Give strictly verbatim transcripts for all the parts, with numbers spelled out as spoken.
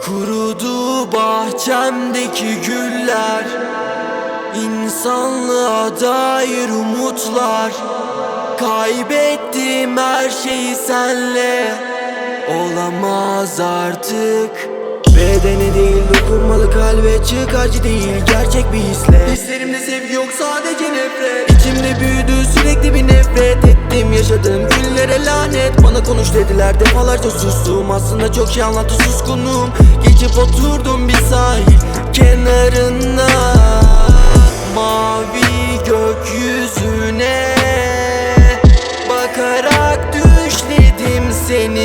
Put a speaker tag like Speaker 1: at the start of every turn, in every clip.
Speaker 1: Kurudu bahçemdeki güller, İnsanlığa dair umutlar. Kaybettim her şeyi senle, olamaz artık. Bedene değil dokunmalı kalbe, çık acı değil gerçek bir hisle. Hislerimde sevgi yok sadece nefret, İçimde büyüdü sürekli bir nefret. Ettim yaşadığım günlere lanet. Bana konuş dediler defalarca sustum. Aslında çok şey anlattı suskunum. Geçip oturdum bir sahil kenarında, mavi gökyüzüne bakarak düşledim seni.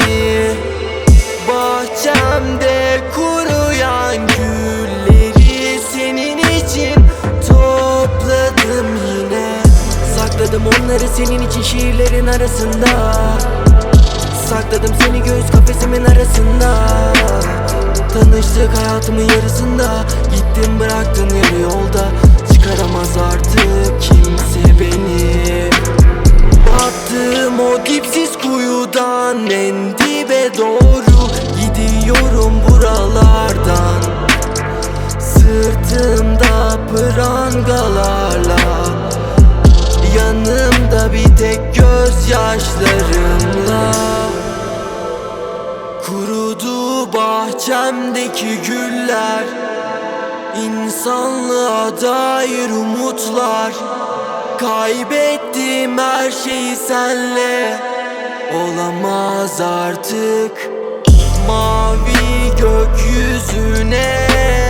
Speaker 1: Bahçemde kuruyan gülleri senin için topladım yine. Sakladım onları senin için şiirlerin arasında. Sakladım seni göğüs kafesimin arasında. Tanıştık hayatımın yarısında. Gittin bıraktın yarı yolda. Çıkaramaz artık kimse beni. Battım o dipsiz kuyudan en dibe doğru gidiyorum buralardan. Sırtımda prangalarla, yanımda bir tek gözyaşlarımla. Kurudu bahçemdeki güller, İnsanlığa dair umutlar. Kaybettim her şeyi senle, olamaz artık. Mavi gökyüzüne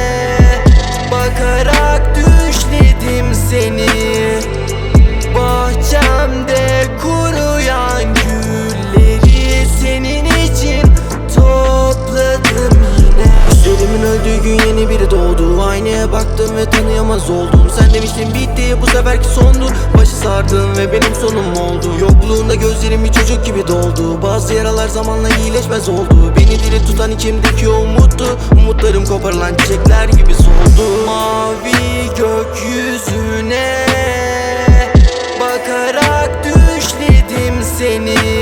Speaker 1: bakarak düşledim seni. Bahçemde kuruyan gülleri senin için topladım yine. Üzerimin öldüğü gün yeni biri doğdu. Aynaya baktım ve tanıyamaz oldum. Sen demiştin bitti, bu seferki sondu. Başı sardın ve benim sonum oldu. Yokluğunda gözlerim bir çocuk gibi doldu. Bazı yaralar zamanla iyileşmez oldu. Beni diri tutan içimdeki o umuttu. Umutlarım koparılan çiçekler gibi soldu. Mavi gökyüzüne bakarak düşledim seni.